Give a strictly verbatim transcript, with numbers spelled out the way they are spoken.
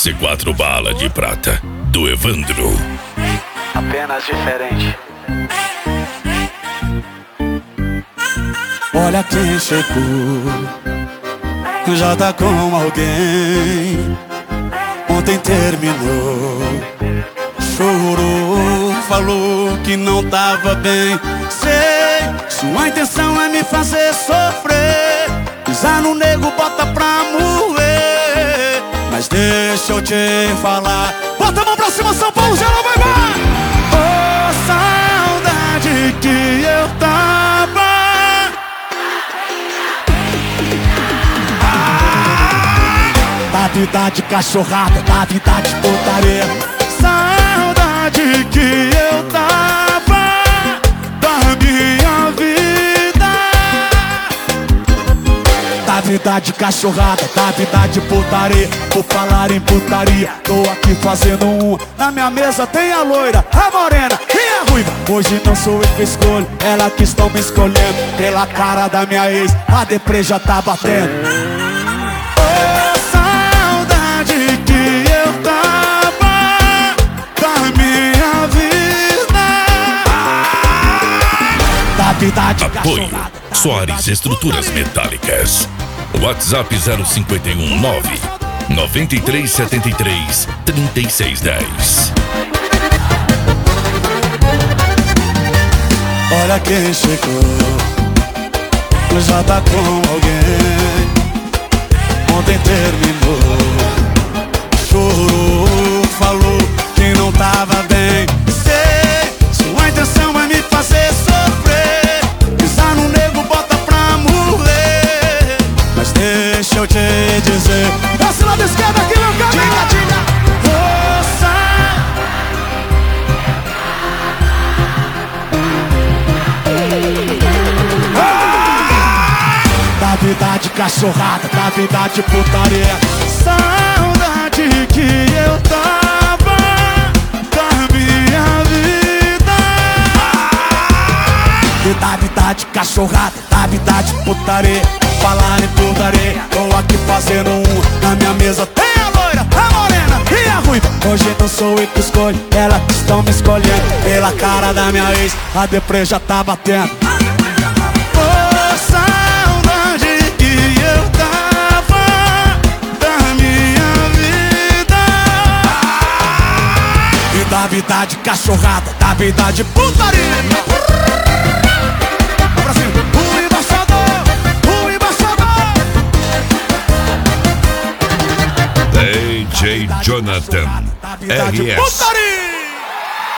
C quatro Bala de Prata, do Evandro. Apenas diferente. Olha quem chegou, já tá com alguém. Ontem terminou, chorou, falou que não tava bem. Sei, sua intenção é me fazer sofrer, pisar no nego, bota pra moer. Mas deixa eu te falar, bota a mão pra cima, São Paulo, geral, vai, vai! Oh, saudade que eu tava. Da vida de cachorrada, da vida de putaria. Saudade que eu tava da minha vida. Da vida de cachorrada, da vida de putaria. Por falar em putaria, tô aqui fazendo um. Na minha mesa tem a loira, a morena e a ruiva. Hoje não sou eu que escolho, ela que estão me escolhendo. Pela cara da minha ex, a deprê já tá batendo. Apoio Soares Estruturas Metálicas. WhatsApp zero cinco um nove nove três sete três três seis um zero. Olha quem chegou, já tá com alguém. Ontem terminou, chorou, falou que não tava bem. Sei, sua intenção é me fazer sofrer, pisar no nego, bota pra morrer. Mas deixa eu te dizer, desce lá da esquerda aqui, meu cara. Diga, diga. Força. Ah! Da vida de cachorrada, da vida de putaria. Saudade que eu tava da minha vida. Da vida de cachorrada, da vida de putaria. Falar em putaria, tô aqui fazendo um. Na minha mesa tem a loira, a morena e a ruiva. Hoje não sou eu que escolho, ela que estão me escolhendo. Pela cara da minha ex, a deprê já tá batendo. Oh, saudade que eu tava da minha vida. E da vida de cachorrada, da vida de putaria. D J Jonathan R S.